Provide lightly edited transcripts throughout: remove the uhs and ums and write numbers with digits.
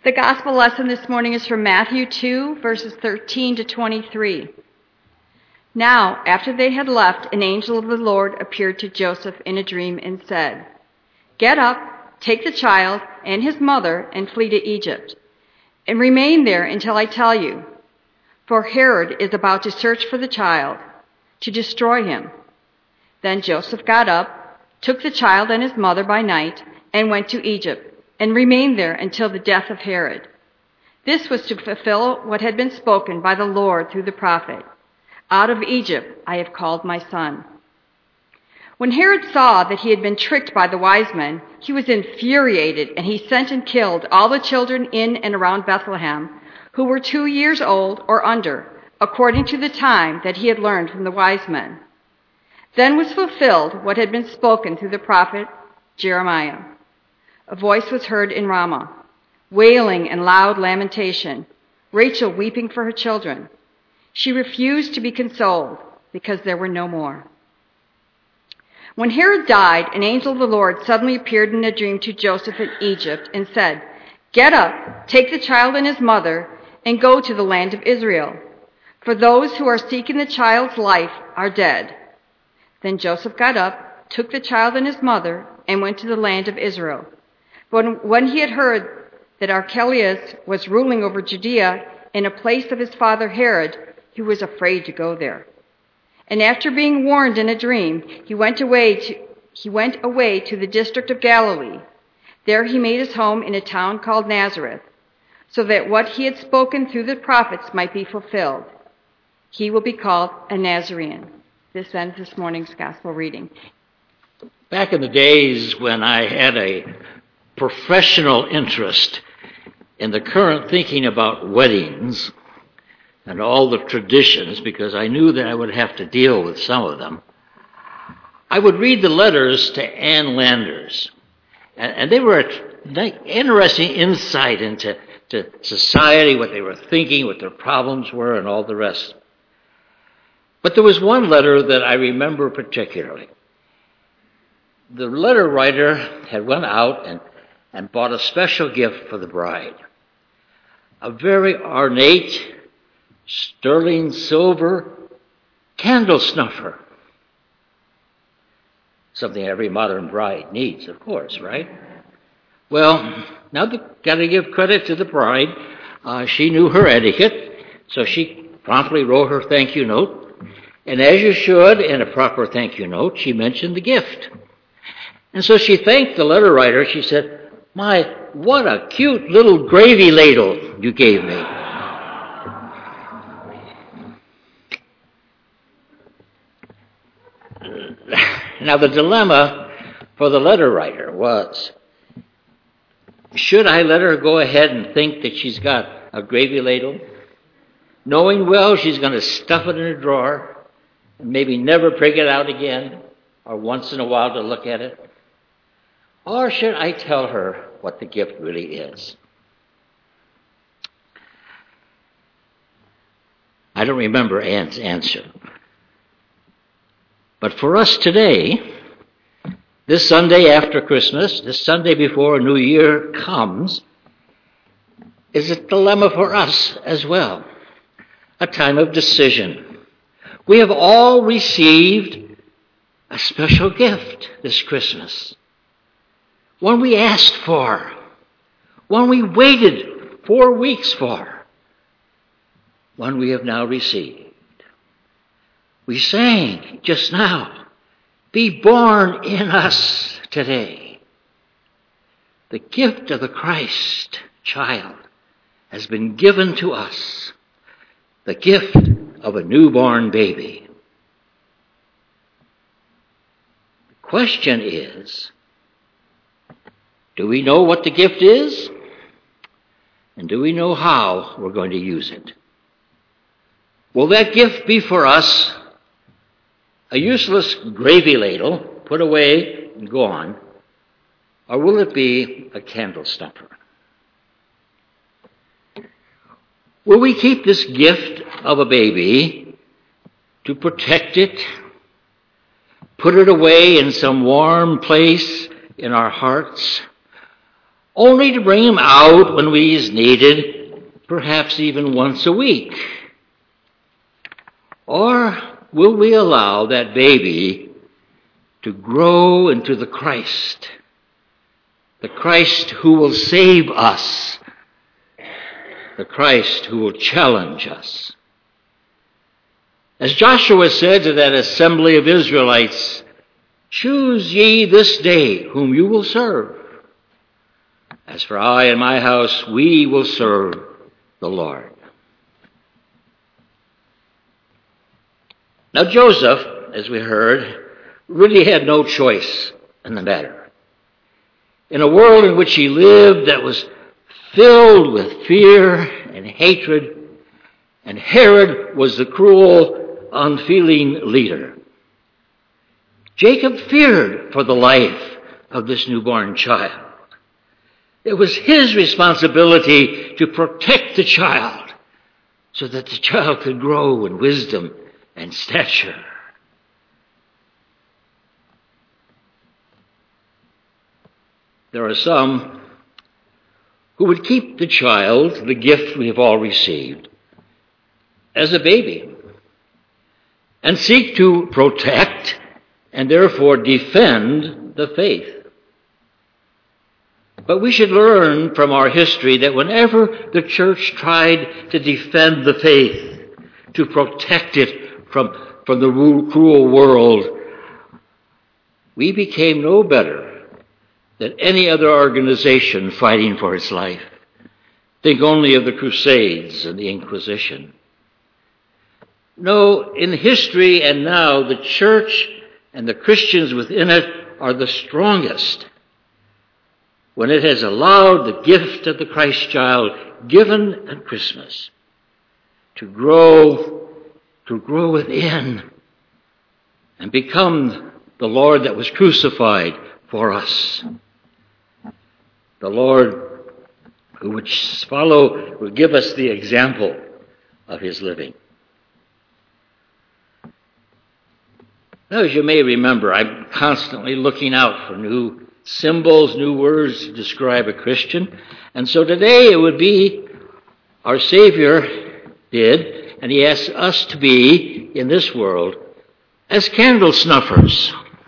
The gospel lesson this morning is from Matthew 2, verses 13 to 23. Now, after they had left, an angel of the Lord appeared to Joseph in a dream and said, "Get up, take the child and his mother and flee to Egypt, and remain there until I tell you. For Herod is about to search for the child, to destroy him." Then Joseph got up, took the child and his mother by night, and went to Egypt, and remained there until the death of Herod. This was to fulfill what had been spoken by the Lord through the prophet, "Out of Egypt I have called my son." When Herod saw that he had been tricked by the wise men, he was infuriated, and he sent and killed all the children in and around Bethlehem who were 2 years old or under, according to the time that he had learned from the wise men. Then was fulfilled what had been spoken through the prophet Jeremiah. A voice was heard in Ramah, wailing and loud lamentation, Rachel weeping for her children. She refused to be consoled because there were no more. When Herod died, an angel of the Lord suddenly appeared in a dream to Joseph in Egypt and said, "Get up, take the child and his mother, and go to the land of Israel, for those who are seeking the child's life are dead." Then Joseph got up, took the child and his mother, and went to the land of Israel. But when he had heard that Archelaus was ruling over Judea in a place of his father Herod, he was afraid to go there. And after being warned in a dream, he went away to the district of Galilee. There he made his home in a town called Nazareth, so that what he had spoken through the prophets might be fulfilled. He will be called a Nazarene. This ends this morning's gospel reading. Back in the days when I had a professional interest in the current thinking about weddings and all the traditions, because I knew that I would have to deal with some of them, I would read the letters to Ann Landers. And they were an interesting insight into society, what they were thinking, what their problems were, and all the rest. But there was one letter that I remember particularly. The letter writer had went out and bought a special gift for the bride. A very ornate, sterling silver candle snuffer. Something every modern bride needs, of course, right? Well, now got to give credit to the bride. She knew her etiquette, so she promptly wrote her thank you note. And as you should in a proper thank you note, she mentioned the gift. And so she thanked the letter writer. She said, "My, what a cute little gravy ladle you gave me." Now the dilemma for the letter writer was, should I let her go ahead and think that she's got a gravy ladle, knowing well she's going to stuff it in a drawer and maybe never bring it out again or once in a while to look at it? Or should I tell her what the gift really is? I don't remember Ann's answer. But for us today, this Sunday after Christmas, this Sunday before a new year comes, is a dilemma for us as well, a time of decision. We have all received a special gift this Christmas, one we asked for, one we waited 4 weeks for, one we have now received. We sang just now, "Be born in us today." The gift of the Christ child has been given to us, the gift of a newborn baby. The question is, do we know what the gift is? And do we know how we're going to use it? Will that gift be for us a useless gravy ladle, put away and gone, or will it be a candle snuffer? Will we keep this gift of a baby to protect it, put it away in some warm place in our hearts? only to bring him out when he is needed, perhaps even once a week? Or will we allow that baby to grow into the Christ who will save us, the Christ who will challenge us? As Joshua said to that assembly of Israelites, "Choose ye this day whom you will serve. As for I and my house, we will serve the Lord." Now Joseph, as we heard, really had no choice in the matter. In a world in which he lived that was filled with fear and hatred, and Herod was the cruel, unfeeling leader, Jacob feared for the life of this newborn child. It was his responsibility to protect the child so that the child could grow in wisdom and stature. There are some who would keep the child, the gift we have all received, as a baby and seek to protect and therefore defend the faith. But we should learn from our history that whenever the church tried to defend the faith, to protect it from the cruel world, we became no better than any other organization fighting for its life. Think only of the Crusades and the Inquisition. No, in history and now, the church and the Christians within it are the strongest when it has allowed the gift of the Christ child given at Christmas to grow within and become the Lord that was crucified for us. The Lord who would give us the example of his living. Now, as you may remember, I'm constantly looking out for new symbols, new words to describe a Christian. And so today it would be our Savior did, and he asks us to be in this world as candle snuffers.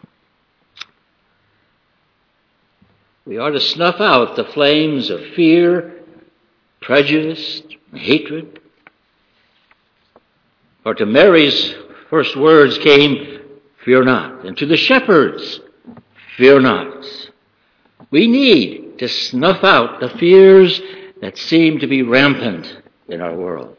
We are to snuff out the flames of fear, prejudice, hatred. For to Mary's first words came, "Fear not." And to the shepherds, "Fear not." We need to snuff out the fears that seem to be rampant in our world.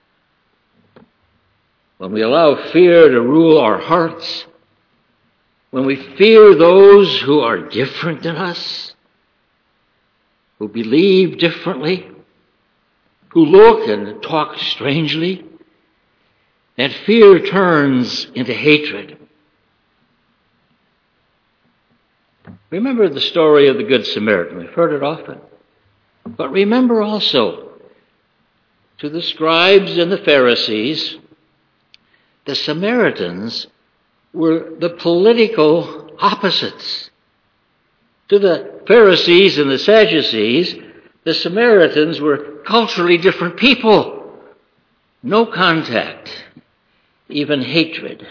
When we allow fear to rule our hearts, when we fear those who are different than us, who believe differently, who look and talk strangely, that fear turns into hatred. Remember the story of the Good Samaritan. We've heard it often. But remember also, to the scribes and the Pharisees, the Samaritans were the political opposites. To the Pharisees and the Sadducees, the Samaritans were culturally different people. No contact, even hatred.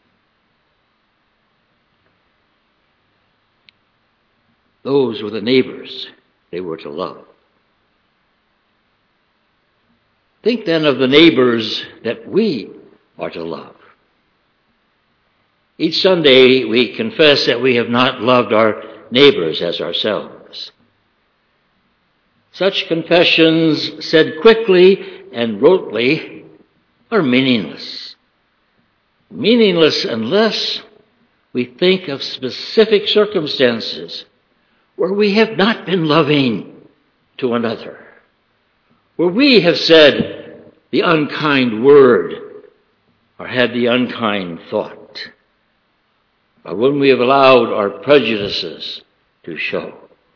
Those were the neighbors they were to love. Think then of the neighbors that we are to love. Each Sunday we confess that we have not loved our neighbors as ourselves. Such confessions, said quickly and rotely, are meaningless. Meaningless unless we think of specific circumstances where we have not been loving to another, where we have said the unkind word or had the unkind thought, or when we have allowed our prejudices to show,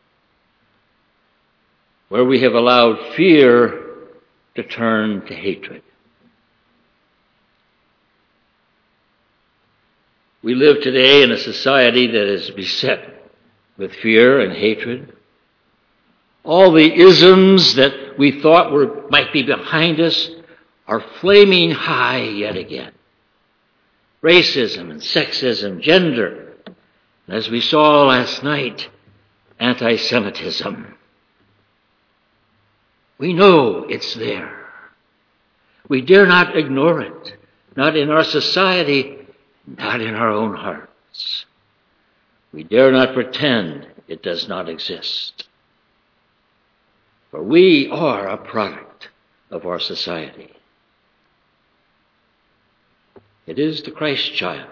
where we have allowed fear to turn to hatred. We live today in a society that is beset with fear and hatred. All the isms that we thought might be behind us are flaming high yet again. Racism and sexism, gender, and as we saw last night, anti-Semitism. We know it's there. We dare not ignore it, not in our society, not in our own hearts. We dare not pretend it does not exist. For we are a product of our society. It is the Christ child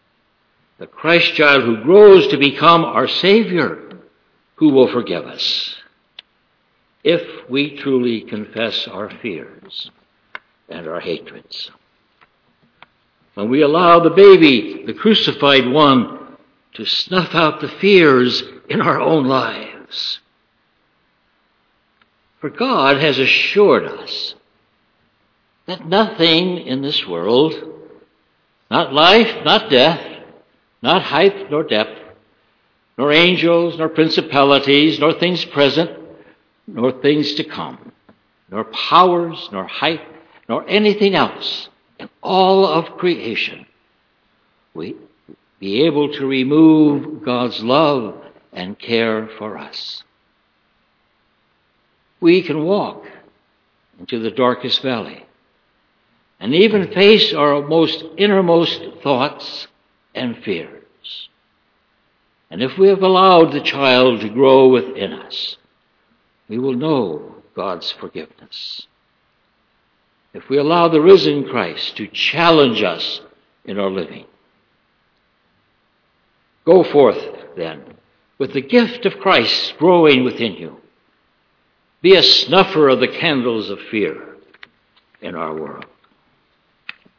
who grows to become our Savior, who will forgive us if we truly confess our fears and our hatreds. When we allow the baby, the crucified one, to snuff out the fears in our own lives. For God has assured us that nothing in this world, not life, not death, not height nor depth, nor angels, nor principalities, nor things present, nor things to come, nor powers, nor height, nor anything else in all of creation will be able to remove God's love and care for us. We can walk into the darkest valley and even face our most innermost thoughts and fears. And if we have allowed the child to grow within us, we will know God's forgiveness. If we allow the risen Christ to challenge us in our living. Go forth, then, with the gift of Christ growing within you. Be a snuffer of the candles of fear in our world.